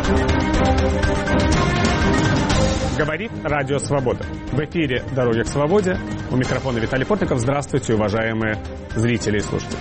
Говорит Радио Свобода. В эфире «Дороги к свободе». У микрофона Виталий Портников. Здравствуйте, уважаемые зрители и слушатели.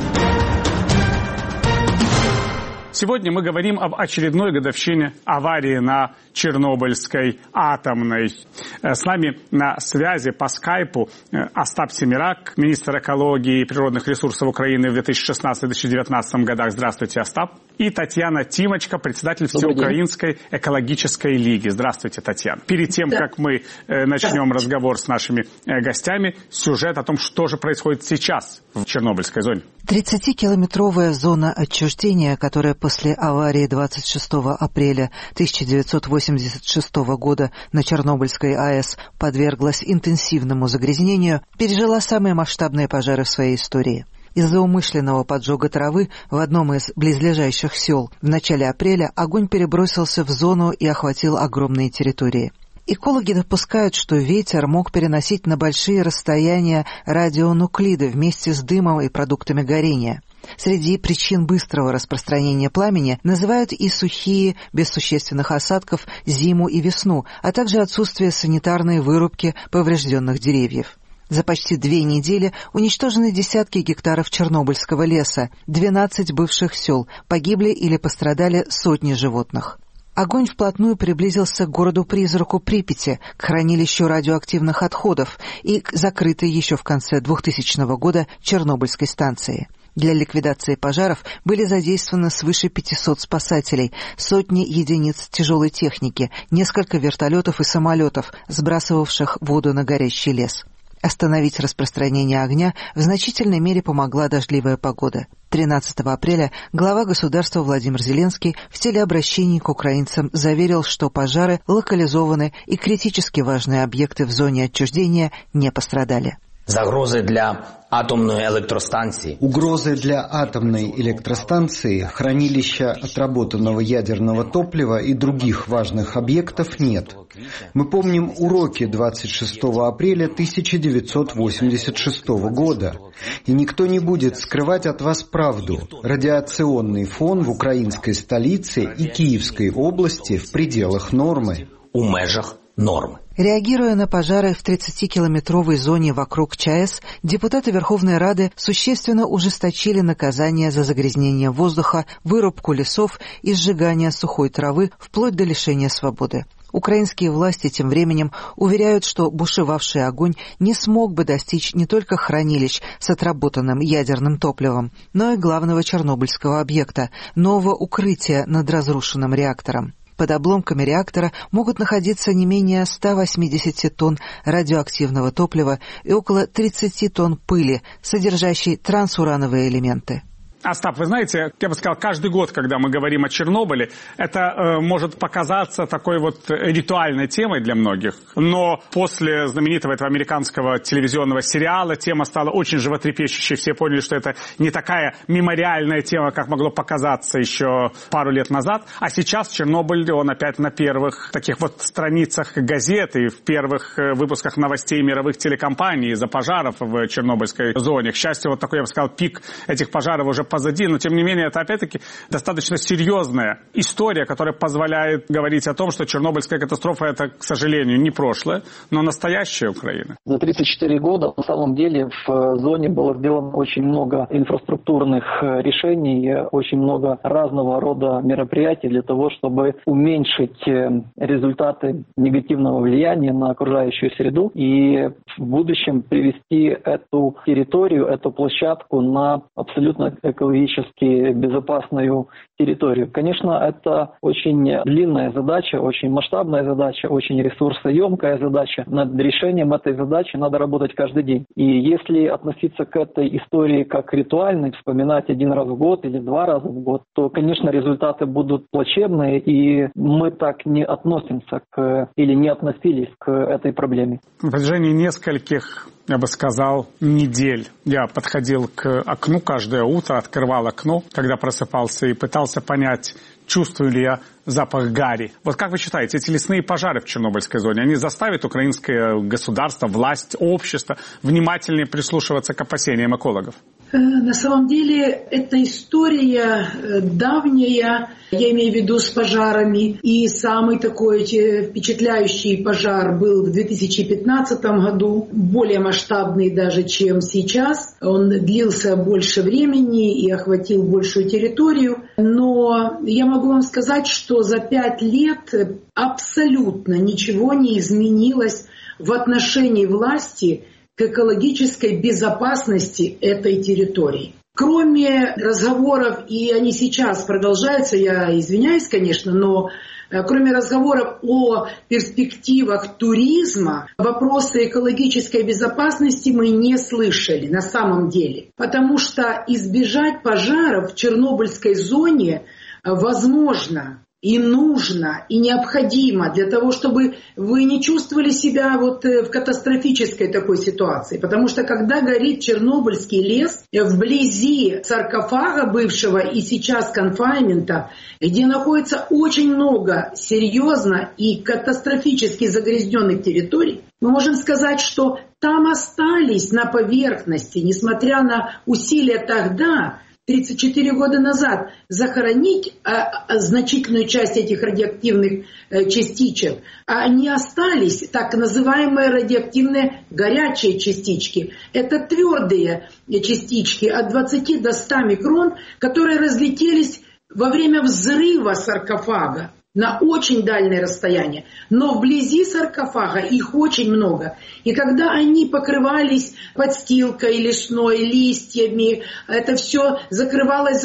Сегодня мы говорим об очередной годовщине аварии на Чернобыльской атомной. С нами на связи по скайпу Остап Семирак, министр экологии и природных ресурсов Украины в 2016-2019 годах. Здравствуйте, Остап. И Татьяна Тимочка, председатель Всеукраинской экологической лиги. Здравствуйте, Татьяна. Перед тем, как мы начнем разговор с нашими гостями, сюжет о том, что же происходит сейчас в Чернобыльской зоне. 30-километровая зона отчуждения, которая после аварии 26 апреля 1986 года на Чернобыльской АЭС подверглась интенсивному загрязнению, пережила самые масштабные пожары в своей истории. Из-за умышленного поджога травы в одном из близлежащих сел в начале апреля огонь перебросился в зону и охватил огромные территории. Экологи допускают, что ветер мог переносить на большие расстояния радионуклиды вместе с дымом и продуктами горения. Среди причин быстрого распространения пламени называют и сухие, без существенных осадков, зиму и весну, а также отсутствие санитарной вырубки поврежденных деревьев. За почти 2 недели уничтожены десятки гектаров чернобыльского леса, 12 бывших сел, погибли или пострадали сотни животных. Огонь вплотную приблизился к городу-призраку Припяти, к хранилищу радиоактивных отходов и к закрытой еще в конце 2000 года Чернобыльской станции. Для ликвидации пожаров были задействованы свыше 500 спасателей, сотни единиц тяжелой техники, несколько вертолетов и самолетов, сбрасывавших воду на горящий лес. Остановить распространение огня в значительной мере помогла дождливая погода. 13 апреля глава государства Владимир Зеленский в телеобращении к украинцам заверил, что пожары локализованы и критически важные объекты в зоне отчуждения не пострадали. Угрозы для атомной электростанции, хранилища отработанного ядерного топлива и других важных объектов нет. Мы помним уроки 26 апреля 1986 года. И никто не будет скрывать от вас правду. Радиационный фон в украинской столице и Киевской области в пределах нормы. Реагируя на пожары в 30-километровой зоне вокруг ЧАЭС, депутаты Верховной Рады существенно ужесточили наказания за загрязнение воздуха, вырубку лесов и сжигание сухой травы вплоть до лишения свободы. Украинские власти тем временем уверяют, что бушевавший огонь не смог бы достичь не только хранилищ с отработанным ядерным топливом, но и главного чернобыльского объекта – нового укрытия над разрушенным реактором. Под обломками реактора могут находиться не менее 180 тонн радиоактивного топлива и около 30 тонн пыли, содержащей трансурановые элементы. Остап, вы знаете, я бы сказал, каждый год, когда мы говорим о Чернобыле, это может показаться такой вот ритуальной темой для многих. Но после знаменитого этого американского телевизионного сериала тема стала очень животрепещущей. Все поняли, что это не такая мемориальная тема, как могло показаться еще пару лет назад. А сейчас Чернобыль, он опять на первых таких вот страницах газет и в первых выпусках новостей мировых телекомпаний из-за пожаров в Чернобыльской зоне. К счастью, вот такой, я бы сказал, пик этих пожаров уже позади, но тем не менее это опять-таки достаточно серьезная история, которая позволяет говорить о том, что Чернобыльская катастрофа это, к сожалению, не прошлое, но настоящая Украина. За 34 года на самом деле в зоне было сделано очень много инфраструктурных решений, очень много разного рода мероприятий для того, чтобы уменьшить результаты негативного влияния на окружающую среду и в будущем привести эту территорию, эту площадку на абсолютно экологически безопасную территорию. Конечно, это очень длинная задача, очень масштабная задача, очень ресурсоемкая задача. Над решением этой задачи надо работать каждый день. И если относиться к этой истории как ритуальной, вспоминать 1 раз в год или 2 раза в год, то, конечно, результаты будут плачевные, и мы так не относимся или не относились к этой проблеме. На протяжении нескольких, я бы сказал, недель я подходил к окну каждое утро, открывал окно, когда просыпался, и пытался понять, чувствую ли я запах гари. Вот как вы считаете, эти лесные пожары в Чернобыльской зоне, они заставят украинское государство, власть, общество внимательнее прислушиваться к опасениям экологов? На самом деле, эта история давняя, я имею в виду с пожарами, и самый такой впечатляющий пожар был в 2015 году, более масштабный даже, чем сейчас. Он длился больше времени и охватил большую территорию, но я могу вам сказать, что за 5 лет абсолютно ничего не изменилось в отношении власти к экологической безопасности этой территории. Кроме разговоров, и они сейчас продолжаются, я извиняюсь, конечно, но кроме разговоров о перспективах туризма, вопросы экологической безопасности мы не слышали на самом деле. Потому что избежать пожаров в Чернобыльской зоне возможно и нужно, и необходимо для того, чтобы вы не чувствовали себя вот в катастрофической такой ситуации. Потому что когда горит Чернобыльский лес, вблизи саркофага бывшего и сейчас конфайнмента, где находится очень много серьезно и катастрофически загрязненных территорий, мы можем сказать, что там остались на поверхности, несмотря на усилия тогда, 34 года назад, захоронить значительную часть этих радиоактивных частичек, а они остались так называемые радиоактивные горячие частички. Это твердые частички от 20 до 100 микрон, которые разлетелись во время взрыва саркофага на очень дальнее расстояние. Но вблизи саркофага их очень много. И когда они покрывались подстилкой лесной, листьями, это все закрывалось,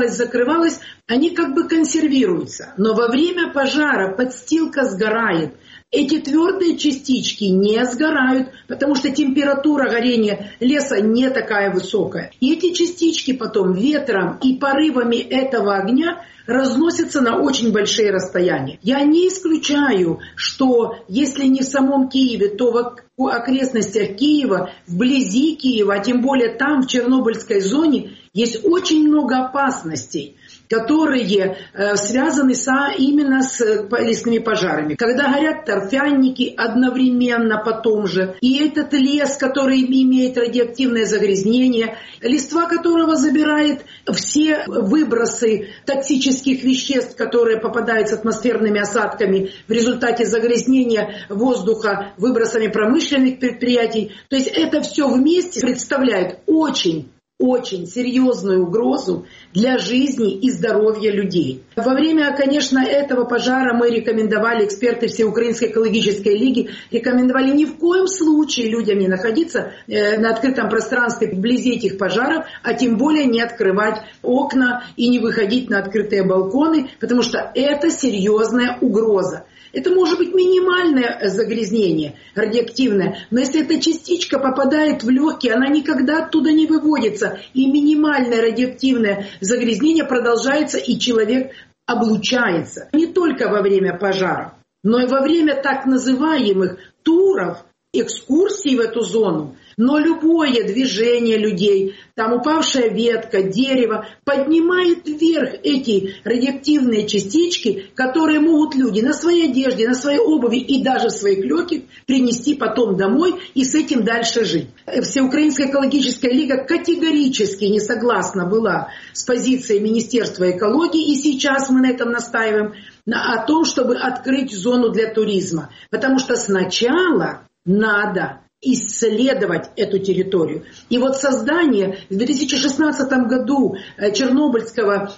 они как бы консервируются. Но во время пожара подстилка сгорает. Эти твердые частички не сгорают, потому что температура горения леса не такая высокая. И эти частички потом ветром и порывами этого огня разносятся на очень большие расстояния. Я не исключаю, что если не в самом Киеве, то в окрестностях Киева, вблизи Киева, а тем более там, в Чернобыльской зоне, есть очень много опасностей, которые связаны именно с лесными пожарами. Когда горят торфяники одновременно потом же, и этот лес, который имеет радиоактивное загрязнение, листва которого забирает все выбросы токсических веществ, которые попадают с атмосферными осадками в результате загрязнения воздуха выбросами промышленных предприятий. То есть это все вместе представляет очень серьезную угрозу для жизни и здоровья людей. Во время, конечно, этого пожара мы рекомендовали, эксперты Всеукраинской экологической лиги, рекомендовали ни в коем случае людям не находиться на открытом пространстве вблизи этих пожаров, а тем более не открывать окна и не выходить на открытые балконы, потому что это серьезная угроза. Это может быть минимальное загрязнение радиоактивное, но если эта частичка попадает в легкие, она никогда оттуда не выводится, и минимальное радиоактивное загрязнение продолжается, и человек облучается. Не только во время пожаров, но и во время так называемых туров, экскурсий в эту зону. Но любое движение людей, там упавшая ветка, дерево, поднимает вверх эти радиоактивные частички, которые могут люди на своей одежде, на своей обуви и даже в своих легких принести потом домой и с этим дальше жить. Всеукраинская экологическая лига категорически не согласна была с позицией Министерства экологии, и сейчас мы на этом настаиваем, о том, чтобы открыть зону для туризма. Потому что сначала надо исследовать эту территорию. И вот создание в 2016 году Чернобыльского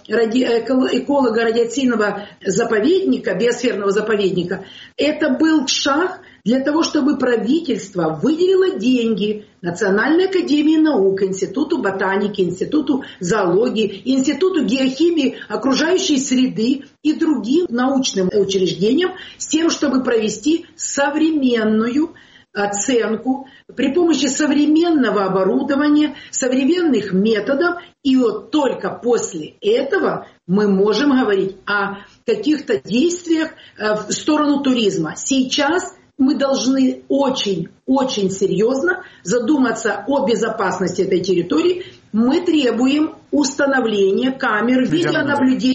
эколого-радиационного заповедника, биосферного заповедника, это был шаг для того, чтобы правительство выделило деньги Национальной академии наук, Институту ботаники, Институту зоологии, Институту геохимии окружающей среды и другим научным учреждениям с тем, чтобы провести современную оценку при помощи современного оборудования, современных методов. И вот только после этого мы можем говорить о каких-то действиях в сторону туризма. Сейчас мы должны очень серьезно задуматься о безопасности этой территории. Мы требуем установления камер видеонаблюдения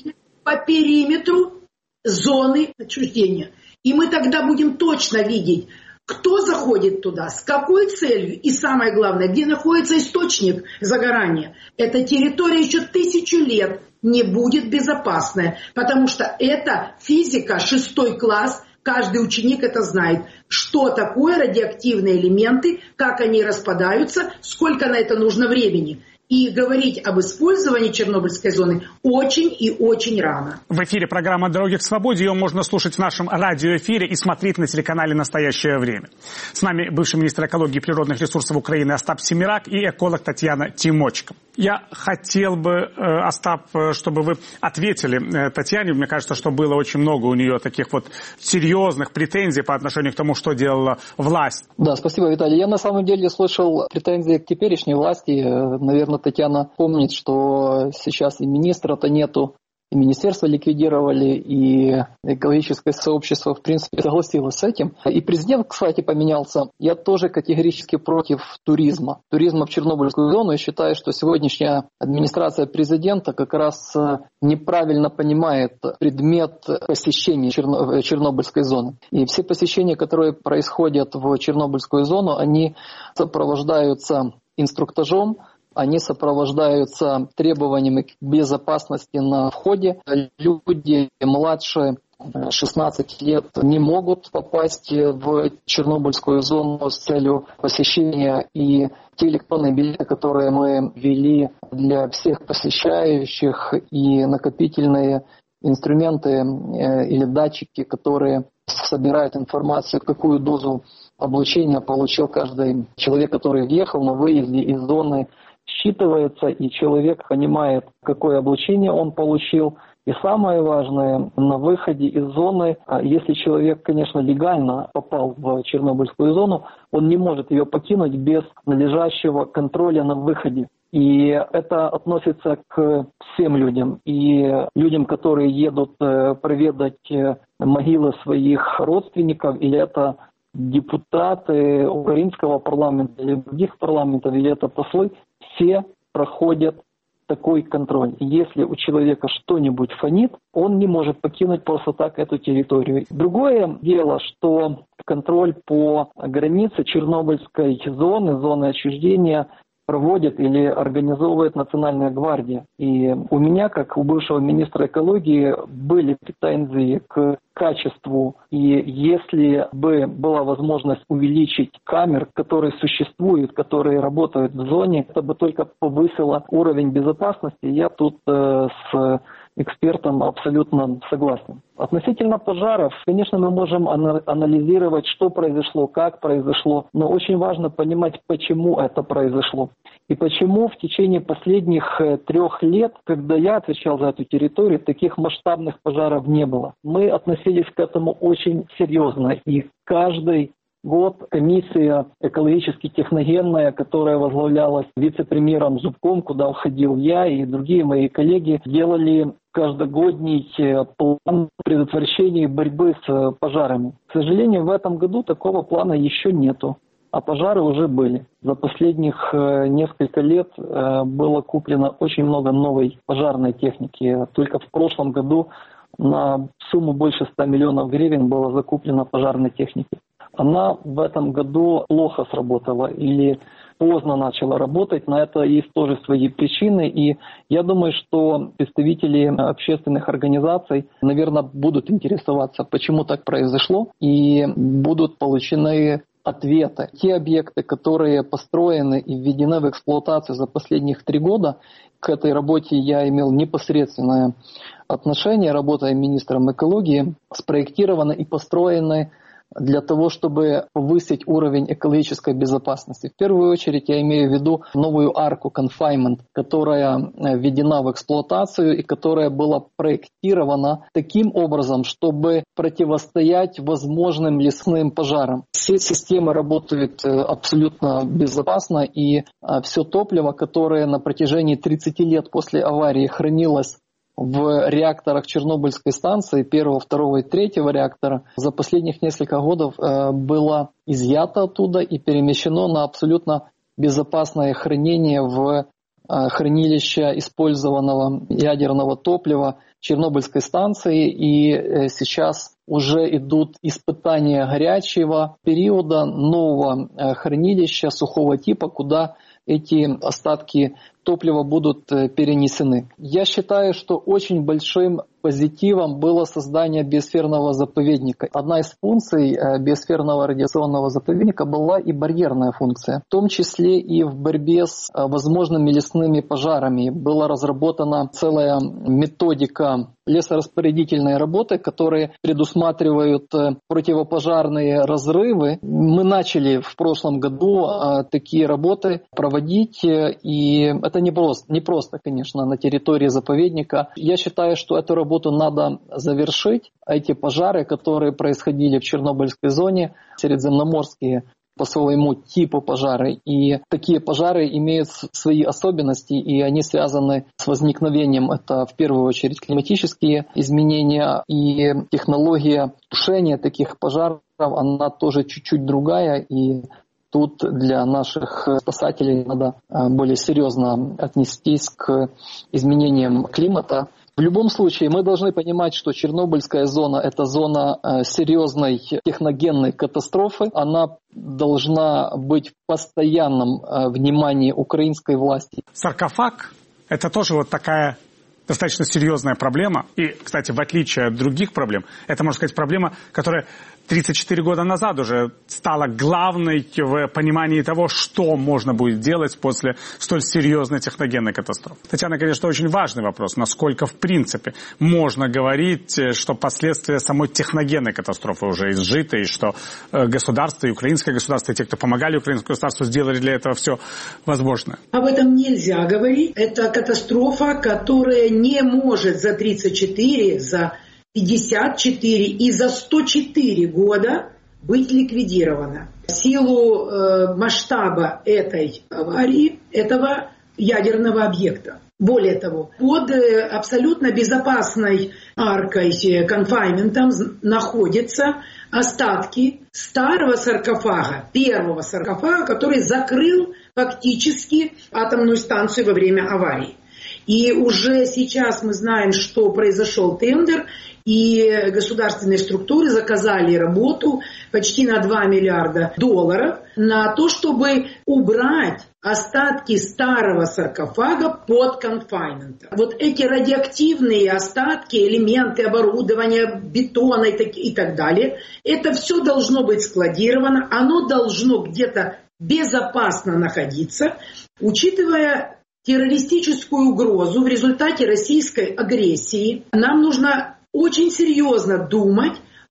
по периметру зоны отчуждения. И мы тогда будем точно видеть, кто заходит туда, с какой целью и, самое главное, где находится источник загорания. Эта территория еще 1000 лет не будет безопасная, потому что это физика, 6 класс, каждый ученик это знает, что такое радиоактивные элементы, как они распадаются, сколько на это нужно времени. И говорить об использовании Чернобыльской зоны очень и очень рано. В эфире программа «Дороги к свободе». Ее можно слушать в нашем радиоэфире и смотреть на телеканале «Настоящее время». С нами бывший министр экологии и природных ресурсов Украины Остап Семирак и эколог Татьяна Тимочко. Я хотел бы, Остап, чтобы вы ответили Татьяне. Мне кажется, что было очень много у нее таких вот серьезных претензий по отношению к тому, что делала власть. Да, спасибо, Виталий. Я на самом деле слышал претензии к теперешней власти. Наверное, Татьяна помнит, что сейчас и министра-то нету, и министерство ликвидировали, и экологическое сообщество, в принципе, согласилось с этим. И президент, кстати, поменялся. Я тоже категорически против туризма. Туризма в Чернобыльскую зону. Я считаю, что сегодняшняя администрация президента как раз неправильно понимает предмет посещения Чернобыльской зоны. И все посещения, которые происходят в Чернобыльскую зону, они сопровождаются инструктажом, они сопровождаются требованиями к безопасности на входе. Люди младше 16 лет не могут попасть в Чернобыльскую зону с целью посещения. И те электронные билеты, которые мы ввели для всех посещающих, и накопительные инструменты или датчики, которые собирают информацию, какую дозу облучения получил каждый человек, который въехал на выезде из зоны, считывается, и человек понимает, какое облучение он получил. И самое важное, на выходе из зоны, если человек, конечно, легально попал в Чернобыльскую зону, он не может ее покинуть без надлежащего контроля на выходе. И это относится к всем людям. И людям, которые едут проведать могилы своих родственников, или это депутаты украинского парламента, или других парламентов, или это послы, все проходят такой контроль. Если у человека что-нибудь фонит, он не может покинуть просто так эту территорию. Другое дело, что контроль по границе Чернобыльской зоны отчуждения проводит или организовывает Национальная гвардия. И у меня, как у бывшего министра экологии, были претензии к качеству. И если бы была возможность увеличить камер, которые существуют, которые работают в зоне, это бы только повысило уровень безопасности. Я тут с экспертом абсолютно согласен. Относительно пожаров, конечно, мы можем анализировать, что произошло, как произошло, но очень важно понимать, почему это произошло. И почему в течение последних 3 лет, когда я отвечал за эту территорию, таких масштабных пожаров не было. Мы относились к этому очень серьезно, и каждый год комиссия экологически-техногенная, которая возглавлялась вице-премьером Зубком, куда входил я и другие мои коллеги, делали каждогодний план предотвращения и борьбы с пожарами. К сожалению, в этом году такого плана еще нету, а пожары уже были. За последних несколько лет было куплено очень много новой пожарной техники. Только в прошлом году на сумму больше 100 миллионов гривен было закуплено пожарной техники. Она в этом году плохо сработала или поздно начала работать. На это есть тоже свои причины. И я думаю, что представители общественных организаций, наверное, будут интересоваться, почему так произошло, и будут получены ответы. Те объекты, которые построены и введены в эксплуатацию за последних 3 года, к этой работе я имел непосредственное отношение, работая министром экологии, спроектированы и построены для того, чтобы повысить уровень экологической безопасности. В первую очередь я имею в виду новую арку Confinement, которая введена в эксплуатацию и которая была проектирована таким образом, чтобы противостоять возможным лесным пожарам. Все системы работают абсолютно безопасно, и все топливо, которое на протяжении 30 лет после аварии хранилось в реакторах Чернобыльской станции, 1, 2 и 3 реактора, за последних несколько годов было изъято оттуда и перемещено на абсолютно безопасное хранение в хранилище использованного ядерного топлива Чернобыльской станции, и сейчас уже идут испытания горячего периода нового хранилища сухого типа, куда эти остатки топлива будут перенесены. Я считаю, что очень большим позитивом было создание биосферного заповедника. Одна из функций биосферного радиационного заповедника была и барьерная функция, в том числе и в борьбе с возможными лесными пожарами. Была разработана целая методика лесораспорядительной работы, которые предусматривают противопожарные разрывы. Мы начали в прошлом году такие работы проводить, и это не просто, конечно, на территории заповедника. Я считаю, что эту работу надо завершить. Эти пожары, которые происходили в Чернобыльской зоне, средиземноморские по своему типу пожары. И такие пожары имеют свои особенности, и они связаны с возникновением. Это в первую очередь климатические изменения, и технология тушения таких пожаров, она тоже чуть-чуть другая, и тут для наших спасателей надо более серьезно отнестись к изменениям климата. В любом случае, мы должны понимать, что Чернобыльская зона – это зона серьезной техногенной катастрофы. Она должна быть в постоянном внимании украинской власти. Саркофаг – это тоже вот такая достаточно серьезная проблема. И, кстати, в отличие от других проблем, это, можно сказать, проблема, которая 34 года назад уже стала главной в понимании того, что можно будет делать после столь серьезной техногенной катастрофы. Татьяна, конечно, очень важный вопрос, насколько, в принципе, можно говорить, что последствия самой техногенной катастрофы уже изжиты, и что государство, и украинское государство, и те, кто помогали украинскому государству, сделали для этого все возможное. Об этом нельзя говорить. Это катастрофа, которая не может за 34, за 54 и за 104 года быть ликвидирована. В силу масштаба этой аварии, этого ядерного объекта. Более того, под абсолютно безопасной аркой, конфайнментом, находятся остатки старого саркофага, первого саркофага, который закрыл фактически атомную станцию во время аварии. И уже сейчас мы знаем, что произошел тендер, и государственные структуры заказали работу почти на $2 миллиарда на то, чтобы убрать остатки старого саркофага под конфайнментом. Вот эти радиоактивные остатки, элементы оборудования, бетона и так далее, это все должно быть складировано, оно должно где-то безопасно находиться, учитывая террористическую угрозу в результате российской агрессии. Нам нужно очень серьезно думать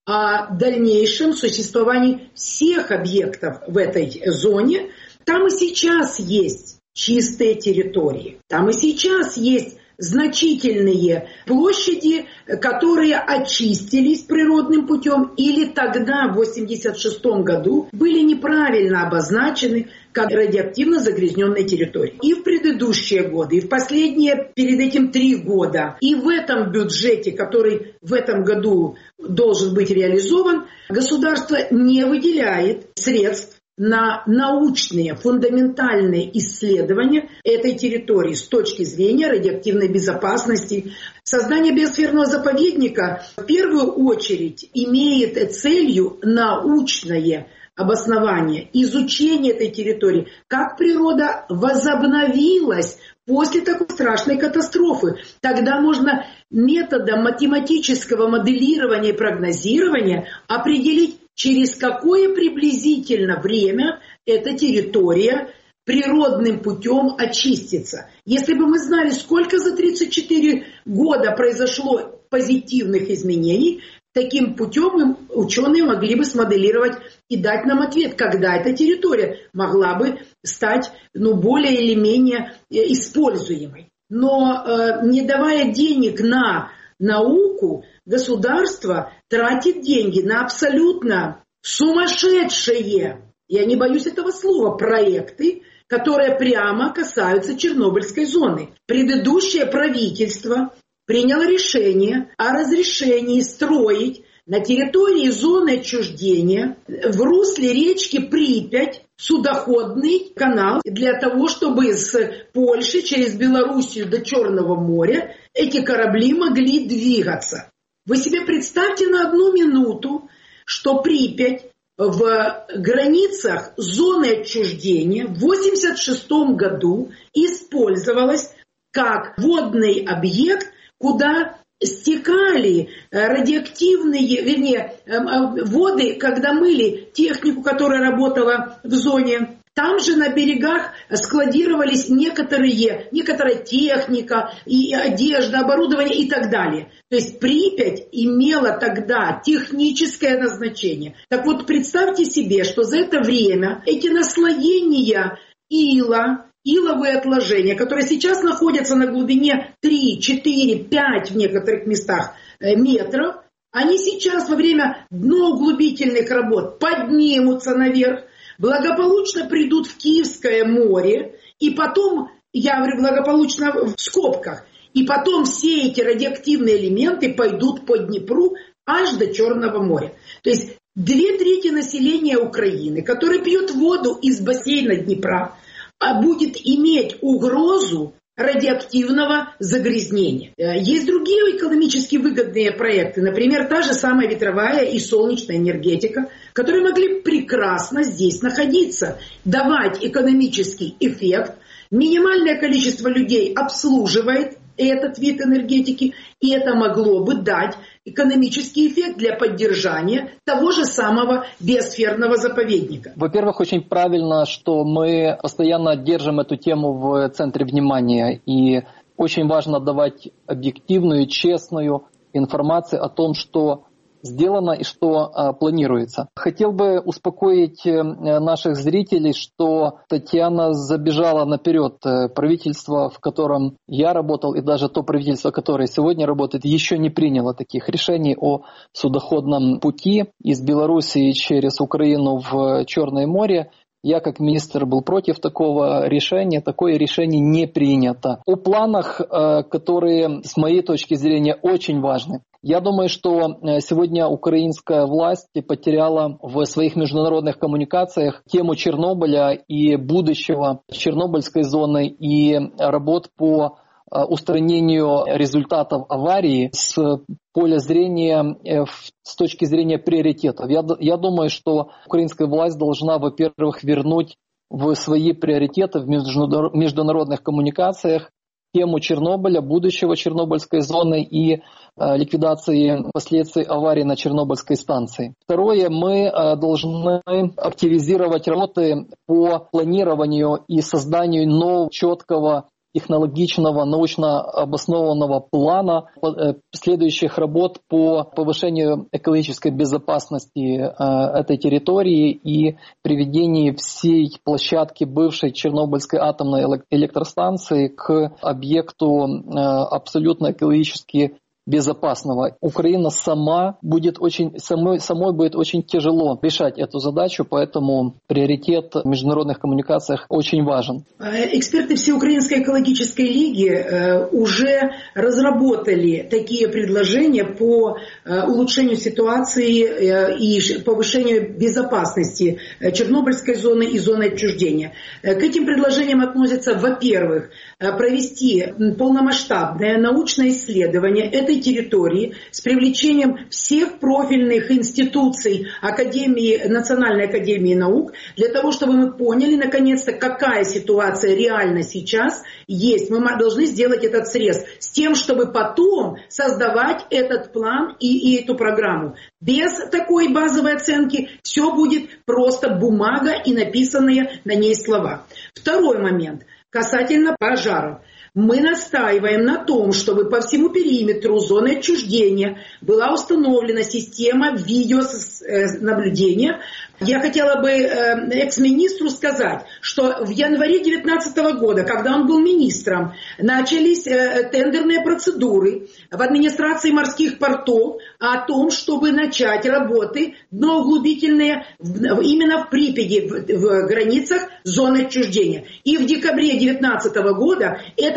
о дальнейшем существовании всех объектов в этой зоне. Там и сейчас есть чистые территории, там и сейчас есть значительные площади, которые очистились природным путем или тогда, в 1986 году, были неправильно обозначены как радиоактивно загрязненные территории. И в предыдущие годы, и в последние перед этим 3 года, и в этом бюджете, который в этом году должен быть реализован, государство не выделяет средств на научные, фундаментальные исследования этой территории с точки зрения радиоактивной безопасности. Создание биосферного заповедника в первую очередь имеет целью научное обоснование, изучение этой территории, как природа возобновилась после такой страшной катастрофы. Тогда можно методом математического моделирования и прогнозирования определить, через какое приблизительно время эта территория природным путем очистится. Если бы мы знали, сколько за 34 года произошло позитивных изменений, таким путем ученые могли бы смоделировать и дать нам ответ, когда эта территория могла бы стать более или менее используемой. Но не давая денег на науку, государство тратит деньги на абсолютно сумасшедшие, я не боюсь этого слова, проекты, которые прямо касаются Чернобыльской зоны. Предыдущее правительство приняло решение о разрешении строить на территории зоны отчуждения в русле речки Припять судоходный канал для того, чтобы с Польши через Белоруссию до Черного моря эти корабли могли двигаться. Вы себе представьте на 1 минуту, что Припять в границах зоны отчуждения в 1986 году использовалась как водный объект, куда стекали радиоактивные, воды, когда мыли технику, которая работала в зоне. Там же на берегах складировались некоторая техника, и одежда, оборудование и так далее. То есть Припять имела тогда техническое назначение. Так вот, представьте себе, что за это время эти наслоения иловые отложения, которые сейчас находятся на глубине 3, 4, 5 в некоторых местах метров, они сейчас во время дноуглубительных работ поднимутся наверх, благополучно придут в Киевское море, и потом, я говорю благополучно в скобках, и потом все эти радиоактивные элементы пойдут по Днепру аж до Черного моря. То есть 2/3 населения Украины, которое пьет воду из бассейна Днепра, будет иметь угрозу радиоактивного загрязнения. Есть другие экономически выгодные проекты, например, та же самая ветровая и солнечная энергетика, которые могли прекрасно здесь находиться, давать экономический эффект. Минимальное количество людей обслуживает этот вид энергетики, и это могло бы дать экономический эффект для поддержания того же самого биосферного заповедника. Во-первых, очень правильно, что мы постоянно держим эту тему в центре внимания, и очень важно давать объективную, честную информацию о том, что сделано и что планируется. Хотел бы успокоить наших зрителей, что Татьяна забежала наперед. Правительство, в котором я работал, и даже то правительство, которое сегодня работает, еще не приняло таких решений о судоходном пути из Белоруссии через Украину в Черное море. Я как министр был против такого решения, такое решение не принято. О планах, которые с моей точки зрения очень важны. Я думаю, что сегодня украинская власть потеряла в своих международных коммуникациях тему Чернобыля и будущего Чернобыльской зоны и работ по устранению результатов аварии с поля зрения, с точки зрения приоритетов. Я думаю, что украинская власть должна, во-первых, вернуть в свои приоритеты в международных коммуникациях тему Чернобыля, будущего Чернобыльской зоны и ликвидации последствий аварии на Чернобыльской станции. Второе, мы должны активизировать работы по планированию и созданию нового, четкого, технологичного, научно обоснованного плана следующих работ по повышению экологической безопасности этой территории и приведению всей площадки бывшей Чернобыльской атомной электростанции к объекту абсолютно экологически безопасного. Украина самой будет очень тяжело решать эту задачу, поэтому приоритет в международных коммуникациях очень важен. Эксперты Всеукраинской экологической лиги уже разработали такие предложения по улучшению ситуации и повышению безопасности Чернобыльской зоны и зоны отчуждения. К этим предложениям относятся, во-первых, провести полномасштабное научное исследование этой территории с привлечением всех профильных институций Национальной академии наук, для того, чтобы мы поняли, наконец-то, какая ситуация реально сейчас есть. Мы должны сделать этот срез с тем, чтобы потом создавать этот план и эту программу. Без такой базовой оценки все будет просто бумага и написанные на ней слова. Второй момент касательно пожаров. Мы настаиваем на том, чтобы по всему периметру зоны отчуждения была установлена система видеонаблюдения. Я хотела бы экс-министру сказать, что в январе 2019 года, когда он был министром, начались тендерные процедуры в администрации морских портов о том, чтобы начать работы дноуглубительные именно в Припяти, в границах зоны отчуждения. И в декабре 2019 года этот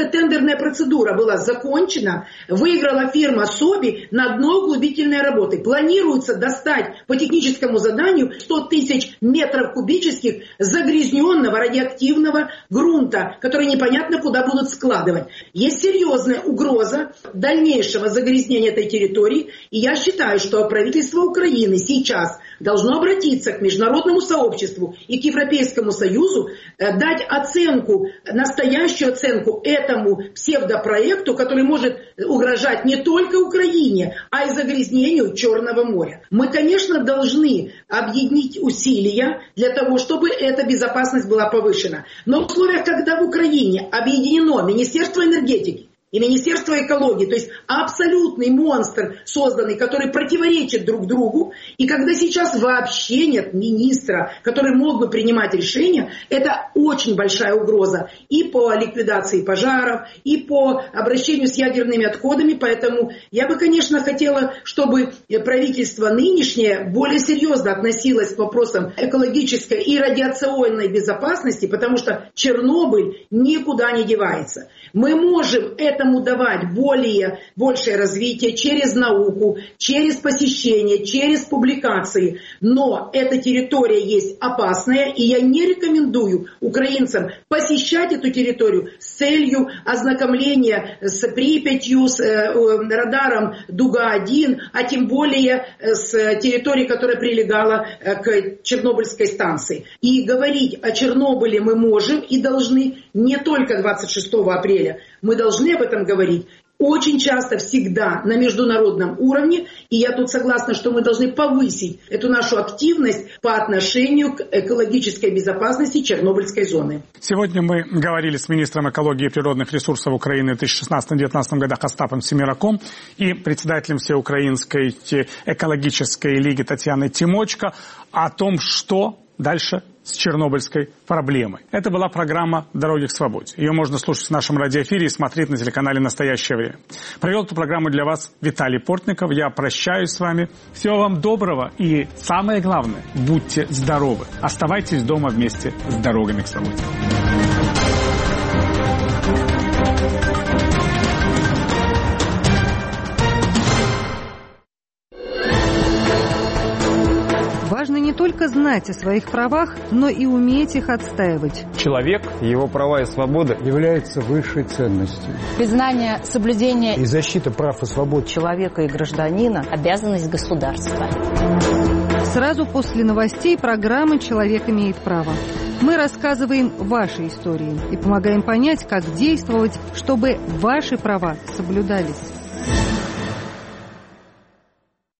эта тендерная процедура была закончена, выиграла фирма Соби на дно углубительной работы. Планируется достать по техническому заданию 100 тысяч метров кубических загрязненного радиоактивного грунта, который непонятно куда будут складывать. Есть серьезная угроза дальнейшего загрязнения этой территории, и я считаю, что правительство Украины сейчас должно обратиться к международному сообществу и к Европейскому Союзу, дать оценку, настоящую оценку этому псевдопроекту, который может угрожать не только Украине, а и загрязнению Черного моря. Мы, конечно, должны объединить усилия для того, чтобы эта безопасность была повышена. Но в условиях, когда в Украине объединено Министерство энергетики и Министерство экологии, то есть абсолютный монстр созданный, который противоречит друг другу, и когда сейчас вообще нет министра, который мог бы принимать решения, это очень большая угроза и по ликвидации пожаров, и по обращению с ядерными отходами. Поэтому я бы, конечно, хотела, чтобы правительство нынешнее более серьезно относилось к вопросам экологической и радиационной безопасности, потому что Чернобыль никуда не девается. Мы можем этому давать большее развитие через науку, через посещение, через публикации. Но эта территория есть опасная, и я не рекомендую украинцам посещать эту территорию с целью ознакомления с Припятью, с радаром Дуга-1, а тем более с территорией, которая прилегала к Чернобыльской станции. И говорить о Чернобыле мы можем и должны не только 26 апреля. Мы должны об этом говорить очень часто, всегда на международном уровне. И я тут согласна, что мы должны повысить эту нашу активность по отношению к экологической безопасности Чернобыльской зоны. Сегодня мы говорили с министром экологии и природных ресурсов Украины в 2016-2019 годах Остапом Семераком и председателем Всеукраинской экологической лиги Татьяной Тимочко о том, что дальше с чернобыльской проблемой. Это была программа «Дороги к свободе». Ее можно слушать в нашем радиоэфире и смотреть на телеканале «Настоящее время». Провел эту программу для вас Виталий Портников. Я прощаюсь с вами. Всего вам доброго и, самое главное, будьте здоровы. Оставайтесь дома вместе с «Дорогами к свободе». Важно не только знать о своих правах, но и уметь их отстаивать. Человек, его права и свобода являются высшей ценностью. Признание, соблюдение и защита прав и свобод человека и гражданина – обязанность государства. Сразу после новостей программы «Человек имеет право». Мы рассказываем ваши истории и помогаем понять, как действовать, чтобы ваши права соблюдались.